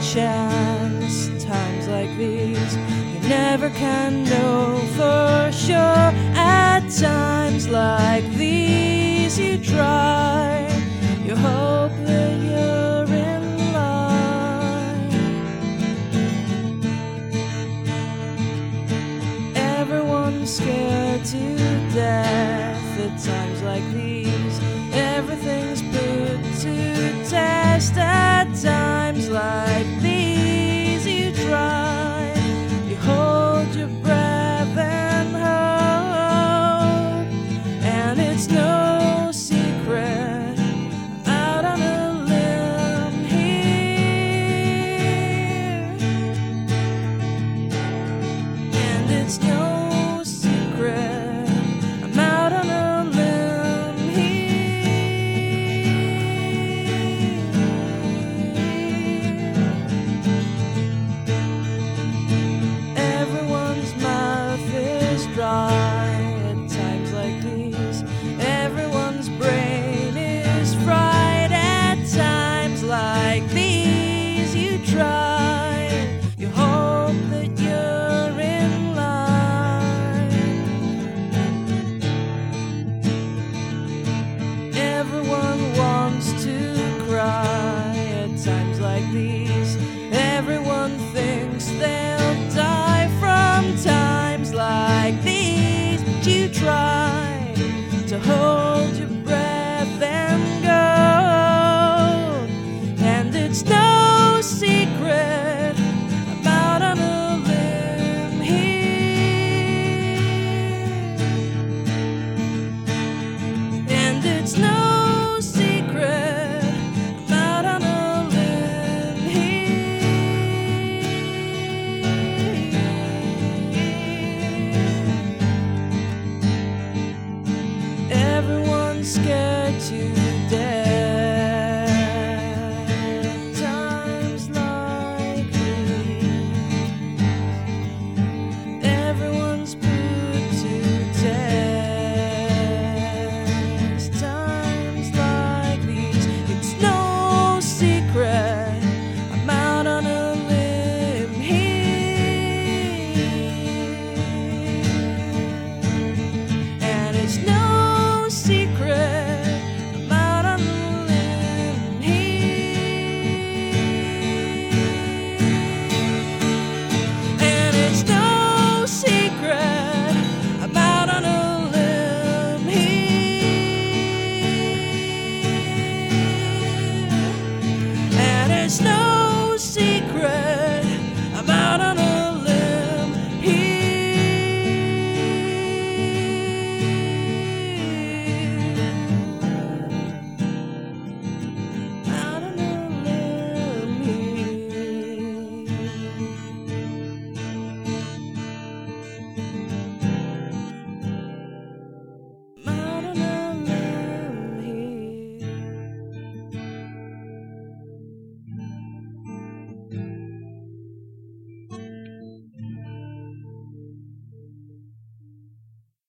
chance. Times like these, you never can know for sure. At times like these, you try, you hope that you're in line. Everyone's scared to death at times like these. Everything's put to test at times like these. You try, you hold your breath and hope, and it's no secret, I'm out on a limb here, and it's no secret, I'm out on a limb here. Everyone's mouth is dry at times like these. Everyone's brain is fried at times like these. You try, you hope that you're in line. Everyone wants to cry at times like these. Everyone thinks they'll die from times like these. But you try to hold